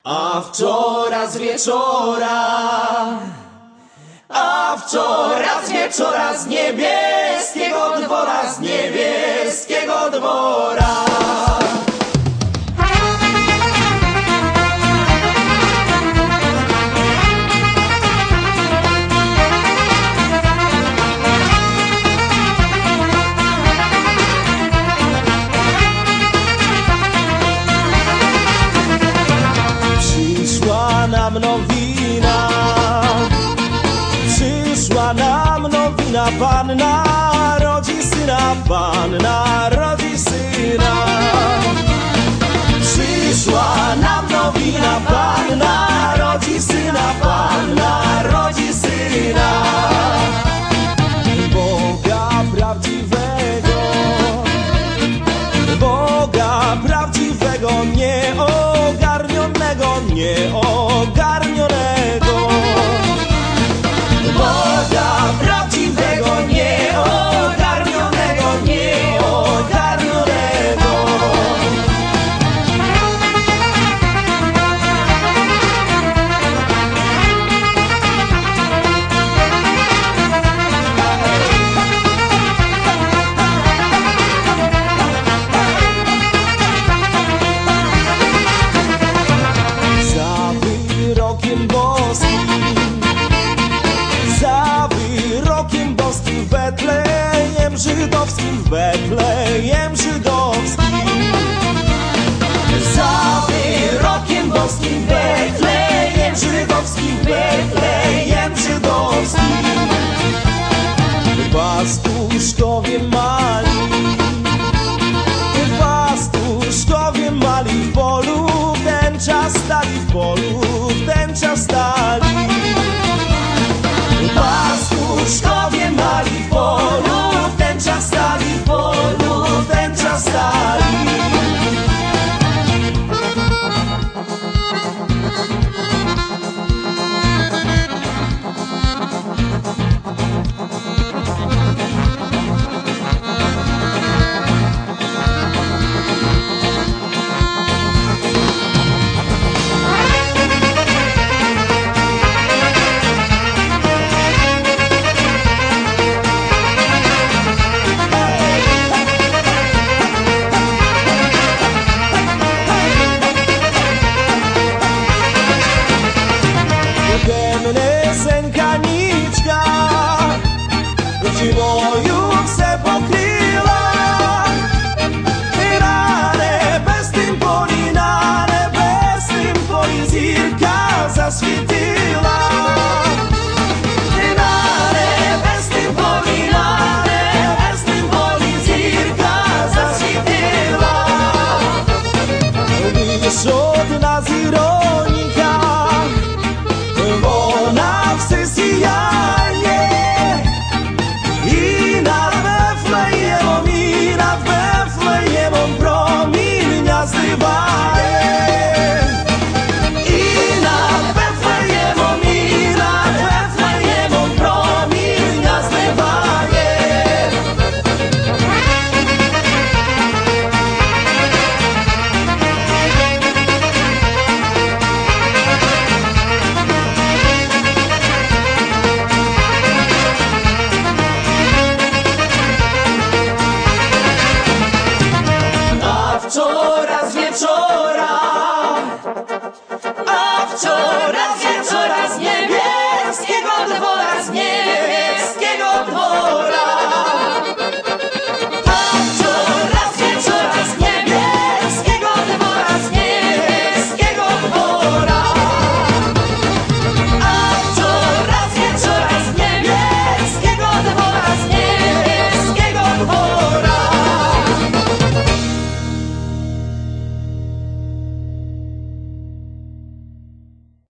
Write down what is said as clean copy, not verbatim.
A wczoraj z wieczora, a wczoraj z wieczora, z niebieskiego dwora, z niebieskiego dwora. Przyszła nam nowina, przyszła nam nowina, Panna rodzi syna, Panna rodzi syna. Przyszła nam nowina, Panna rodzi syna, Panna rodzi syna. Boga prawdziwego, Boga prawdziwego, nieogarnionego, nieogarnionego. Boga prawdziwego, nieogarnionego, nieogarnionego. Za wyrokiem boskim, za wyrokiem boskim, w Betlejem żydowskim, w Betlejem żydowskim. Za wyrokiem boskim, w Betlejem żydowskim, w Betlejem żydowskim. Pastuszkowie mali, pastuszkowie mali, w polu w ten czas stali, w polu w ten czas stali. Pastuszkowie mali, w polu w ten czas stali, w polu w ten czas stali. Sękaniczka zimoju se pokryła, na nebesnym poli zirka zaświeciła. Na nebesnym poli zirka zaświeciła. Wiesz od nas ironika,